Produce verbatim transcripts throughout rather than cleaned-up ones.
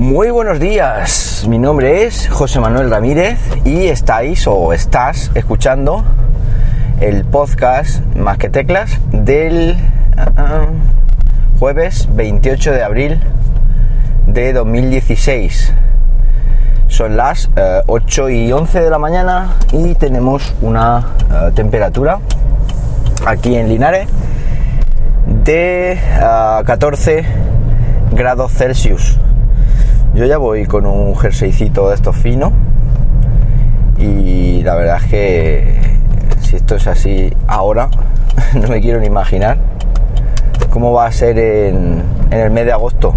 Muy buenos días, mi nombre es José Manuel Ramírez y estáis o estás escuchando el podcast Más que Teclas del uh, jueves veintiocho de abril de dos mil dieciséis. Son las uh, ocho y once de la mañana y tenemos una uh, temperatura aquí en Linares de uh, catorce grados Celsius. Yo ya voy con un jerseycito de estos finos y la verdad es que si esto es así ahora no me quiero ni imaginar cómo va a ser en, en el mes de agosto.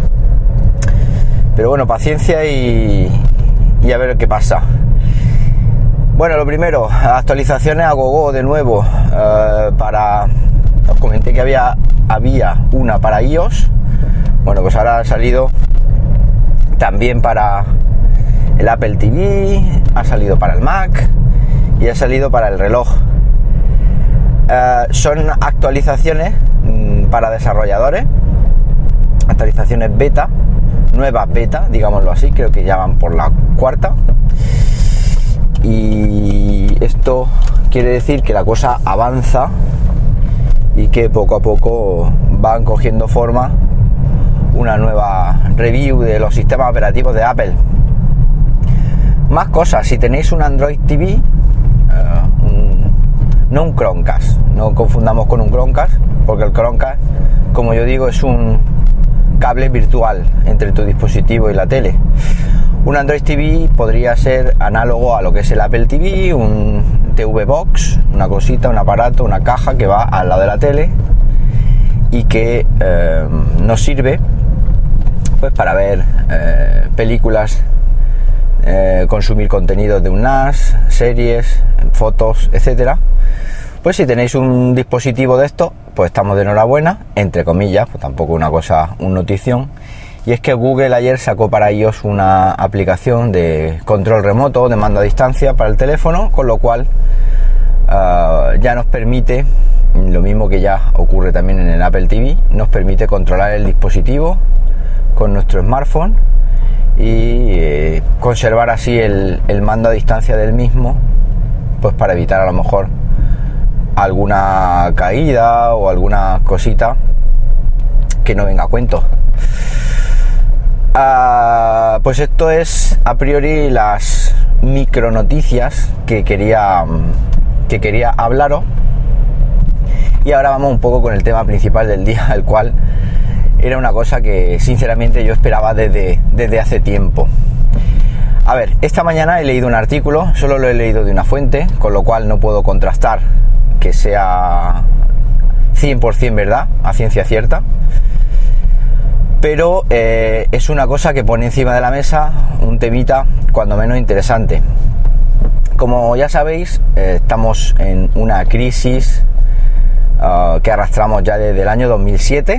Pero bueno, paciencia y, y a ver qué pasa. Bueno, lo primero, actualizaciones a gogo de nuevo. Eh, para os comenté que había, había una para iOS. Bueno, pues ahora ha salido también para el Apple T V, ha salido para el Mac y ha salido para el reloj. Uh, son actualizaciones mmm, para desarrolladores, actualizaciones beta, nuevas beta, digámoslo así, creo que ya van por la cuarta. Y esto quiere decir que la cosa avanza y que poco a poco van cogiendo forma una nueva review de los sistemas operativos de Apple. Más cosas, si tenéis un Android T V, uh, un, no un Chromecast, no confundamos con un Chromecast, porque el Chromecast, como yo digo, es un cable virtual entre tu dispositivo y la tele. Un Android T V podría ser análogo a lo que es el Apple T V, un T V Box, una cosita, un aparato, una caja que va al lado de la tele y que eh, nos sirve pues para ver eh, películas, eh, consumir contenidos de un N A S, series, fotos, etcétera. Pues si tenéis un dispositivo de esto, pues estamos de enhorabuena, entre comillas, pues tampoco una cosa, una notición. Y es que Google ayer sacó para iOS una aplicación de control remoto, de mando a distancia para el teléfono, con lo cual uh, ya nos permite, lo mismo que ya ocurre también en el Apple T V, nos permite controlar el dispositivo con nuestro smartphone y eh, conservar así el, el mando a distancia del mismo, pues para evitar a lo mejor alguna caída o alguna cosita que no venga a cuento. Uh, pues esto es a priori las micro noticias que quería que quería hablaros. Y ahora vamos un poco con el tema principal del día, el cual era una cosa que sinceramente yo esperaba desde, desde hace tiempo. A ver, esta mañana he leído un artículo, solo lo he leído de una fuente, con lo cual no puedo contrastar que sea cien por ciento verdad, a ciencia cierta. Pero eh, es una cosa que pone encima de la mesa un temita cuando menos interesante. Como ya sabéis, eh, estamos en una crisis uh, que arrastramos ya desde el año dos mil siete.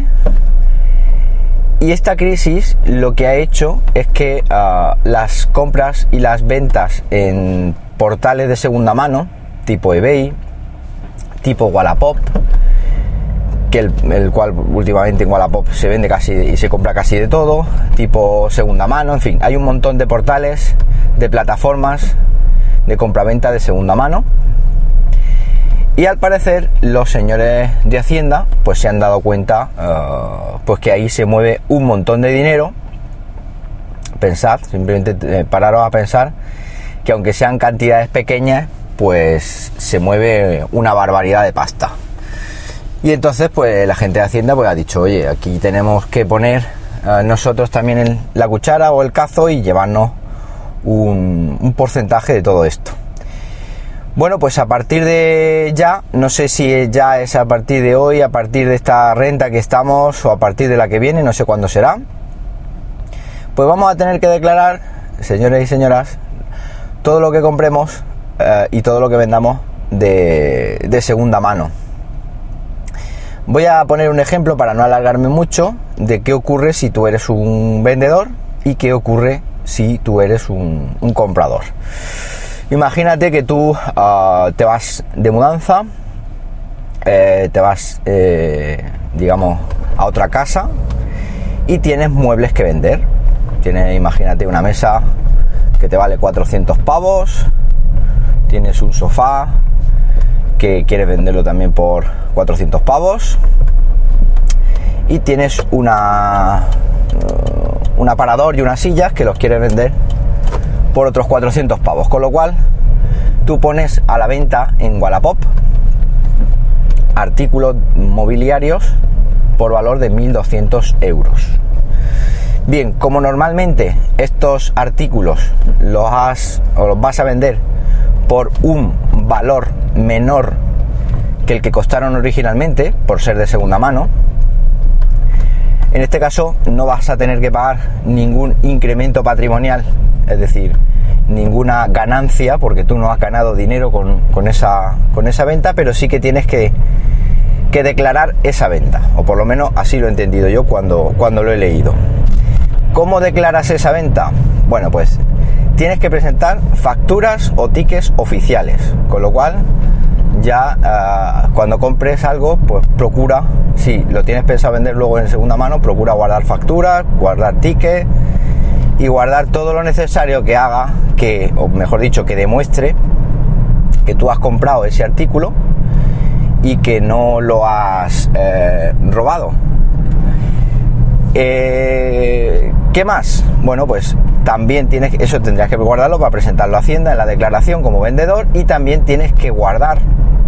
Y esta crisis lo que ha hecho es que uh, las compras y las ventas en portales de segunda mano, tipo eBay, tipo Wallapop, que el, el cual últimamente en Wallapop se vende casi y se compra casi de todo, tipo segunda mano, en fin, hay un montón de portales, de plataformas de compraventa de segunda mano. Y al parecer los señores de Hacienda pues se han dado cuenta uh, pues que ahí se mueve un montón de dinero. Pensad, simplemente eh, pararos a pensar que aunque sean cantidades pequeñas, pues se mueve una barbaridad de pasta. Y entonces pues la gente de Hacienda pues ha dicho, oye, aquí tenemos que poner uh, nosotros también el, la cuchara o el cazo y llevarnos un, un porcentaje de todo esto. Bueno, pues a partir de ya, no sé si ya es a partir de hoy, a partir de esta renta que estamos o a partir de la que viene, no sé cuándo será, pues vamos a tener que declarar, señores y señoras, todo lo que compremos eh, y todo lo que vendamos de, de segunda mano. Voy a poner un ejemplo para no alargarme mucho de qué ocurre si tú eres un vendedor y qué ocurre si tú eres un, un comprador. Imagínate que tú uh, te vas de mudanza, eh, te vas, eh, digamos, a otra casa y tienes muebles que vender. Tienes, imagínate, una mesa que te vale cuatrocientos pavos, tienes un sofá que quieres venderlo también por cuatrocientos pavos y tienes una un aparador y unas sillas que los quieres vender por otros cuatrocientos pavos, con lo cual tú pones a la venta en Wallapop artículos mobiliarios por valor de mil doscientos euros. Bien, como normalmente estos artículos los has o los vas a vender por un valor menor que el que costaron originalmente, por ser de segunda mano, en este caso no vas a tener que pagar ningún incremento patrimonial, es decir, ninguna ganancia, porque tú no has ganado dinero con, con, esa, con esa venta, pero sí que tienes que, que declarar esa venta, o por lo menos así lo he entendido yo cuando, cuando lo he leído. ¿Cómo declaras esa venta? Bueno, pues tienes que presentar facturas o tickets oficiales, con lo cual ya uh, cuando compres algo, pues procura, si lo tienes pensado vender luego en segunda mano, procura guardar facturas, guardar tickets y guardar todo lo necesario que haga, que, o mejor dicho, que demuestre que tú has comprado ese artículo y que no lo has eh, robado. Eh, ¿Qué más? Bueno, pues también tienes, eso tendrías que guardarlo para presentarlo a Hacienda en la declaración como vendedor, y también tienes que guardar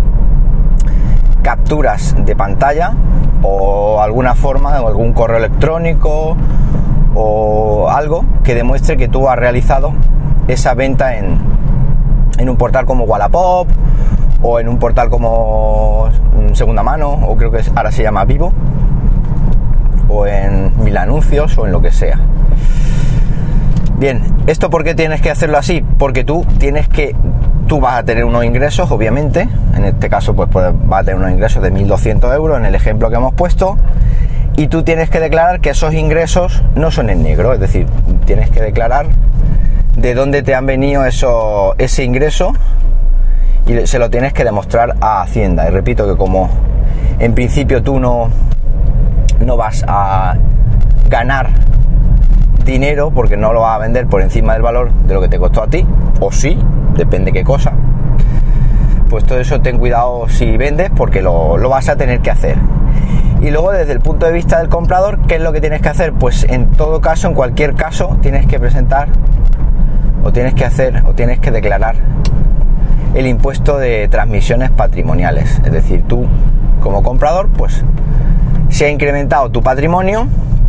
capturas de pantalla o alguna forma, o algún correo electrónico o algo que demuestre que tú has realizado esa venta en, en un portal como Wallapop o en un portal como Segunda Mano, o creo que ahora se llama Vivo, o en Mil Anuncios, o en lo que sea. Bien, ¿esto por qué tienes que hacerlo así? Porque tú tienes que, tú vas a tener unos ingresos, obviamente, en este caso pues, pues vas a tener unos ingresos de mil doscientos euros en el ejemplo que hemos puesto, y tú tienes que declarar que esos ingresos no son en negro, es decir, tienes que declarar de dónde te han venido eso, ese ingreso, y se lo tienes que demostrar a Hacienda. Y repito que como en principio tú no no vas a ganar dinero porque no lo vas a vender por encima del valor de lo que te costó a ti, o sí, depende qué cosa, pues todo eso ten cuidado si vendes, porque lo, lo vas a tener que hacer. Y luego, desde el punto de vista del comprador, ¿qué es lo que tienes que hacer? Pues en todo caso, en cualquier caso, tienes que presentar o tienes que hacer o tienes que declarar el impuesto de transmisiones patrimoniales. Es decir, tú como comprador, pues se ha incrementado tu patrimonio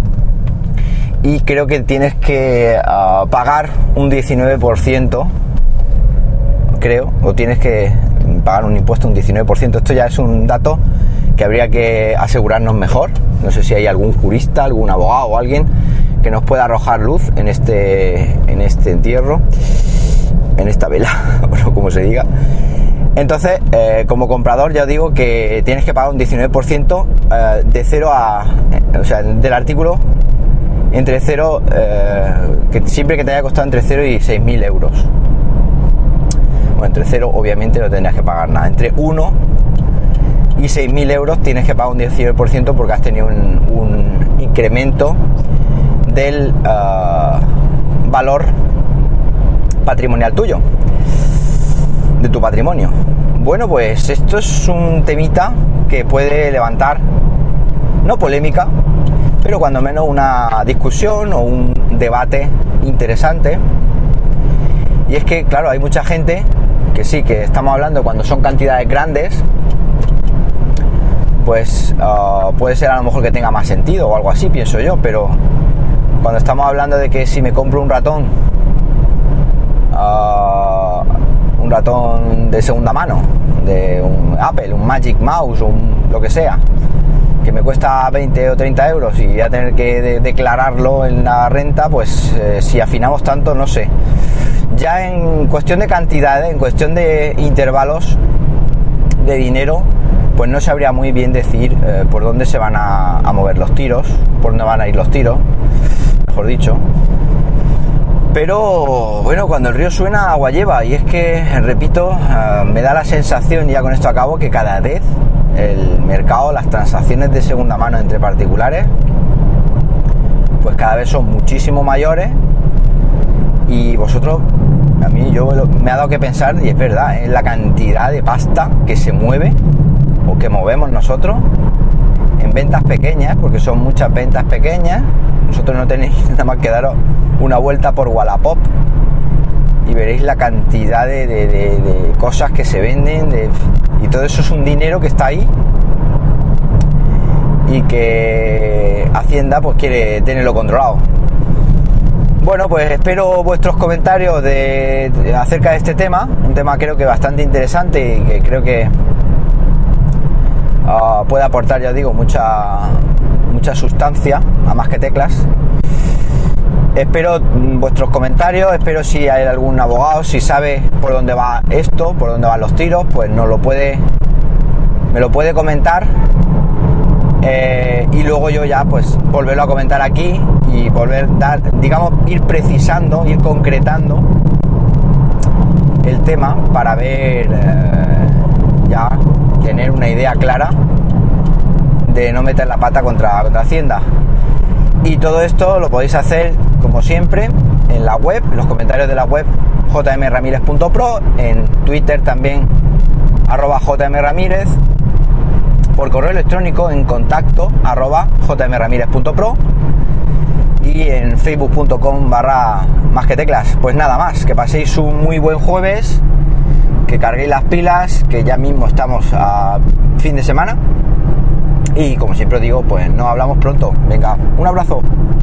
y creo que tienes que uh, pagar un diecinueve por ciento, creo, o tienes que pagar un impuesto un diecinueve por ciento. Esto ya es un dato que habría que asegurarnos mejor. No sé si hay algún jurista, algún abogado o alguien que nos pueda arrojar luz en este, en este entierro, en esta vela, o como se diga. Entonces, eh, como comprador, ya os digo que tienes que pagar un diecinueve por ciento eh, de cero a... Eh, o sea, del artículo entre cero, eh, que siempre que te haya costado entre cero y seis mil euros. Bueno, entre cero obviamente no tendrías que pagar nada. Entre uno y seis mil euros tienes que pagar un diecinueve por ciento porque has tenido un, un incremento del uh, valor patrimonial tuyo, de tu patrimonio. Bueno, pues esto es un temita que puede levantar, no polémica, pero cuando menos una discusión o un debate interesante. Y es que, claro, hay mucha gente que sí, que estamos hablando cuando son cantidades grandes, pues uh, puede ser a lo mejor que tenga más sentido o algo así, pienso yo, pero cuando estamos hablando de que si me compro un ratón, uh, un ratón de segunda mano, de un Apple, un Magic Mouse o un, lo que sea, que me cuesta veinte o treinta euros y voy a tener que de- declararlo en la renta, pues eh, si afinamos tanto, no sé. Ya en cuestión de cantidades, en cuestión de intervalos de dinero, pues no sabría muy bien decir eh, por dónde se van a, a mover los tiros, por dónde van a ir los tiros, mejor dicho. Pero bueno, cuando el río suena, agua lleva, y es que, repito, uh, me da la sensación, ya con esto acabo, que cada vez el mercado, las transacciones de segunda mano entre particulares, pues cada vez son muchísimo mayores y vosotros, a mí yo me ha dado que pensar, y es verdad, en la cantidad de pasta que se mueve o que movemos nosotros en ventas pequeñas, porque son muchas ventas pequeñas. Vosotros no tenéis nada más que daros una vuelta por Wallapop y veréis la cantidad de, de, de, de cosas que se venden, de, y todo eso es un dinero que está ahí y que Hacienda pues quiere tenerlo controlado. Bueno, pues espero vuestros comentarios de, de acerca de este tema, un tema creo que bastante interesante y que creo que uh, puede aportar, ya os digo, mucha mucha sustancia a Más que Teclas. Espero vuestros comentarios, espero si hay algún abogado, si sabe por dónde va esto, por dónde van los tiros, pues nos lo puede, me lo puede comentar, eh, y luego yo ya pues volverlo a comentar aquí y volver a dar, digamos, ir precisando, ir concretando el tema para ver, eh, ya tener una idea clara de no meter la pata contra, contra Hacienda. Y todo esto lo podéis hacer, como siempre, en la web, en los comentarios de la web j m ramírez punto pro, en Twitter también, arroba jmramírez, por correo electrónico en contacto, arroba jmramírez punto pro, y en facebook punto com barra más que teclas. Pues nada más, que paséis un muy buen jueves, que carguéis las pilas, que ya mismo estamos a fin de semana. Y como siempre os digo, pues nos hablamos pronto. Venga, un abrazo.